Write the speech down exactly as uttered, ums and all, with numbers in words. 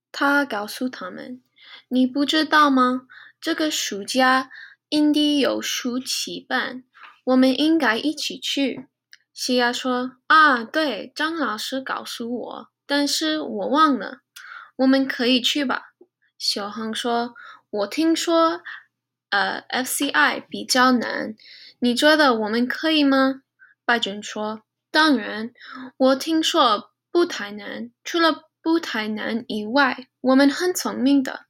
他告诉他们：“你不知道吗？这个暑假印地有暑期班，我们应该一起去。”西亚说：“啊，对，张老师告诉我，但是我忘了。我们可以去吧？”小恒说：“我听说，呃，F C I 比较难，你觉得我们可以吗？”白卷说：“当然，我听说不太难，除了不太难以外，我们很聪明的。”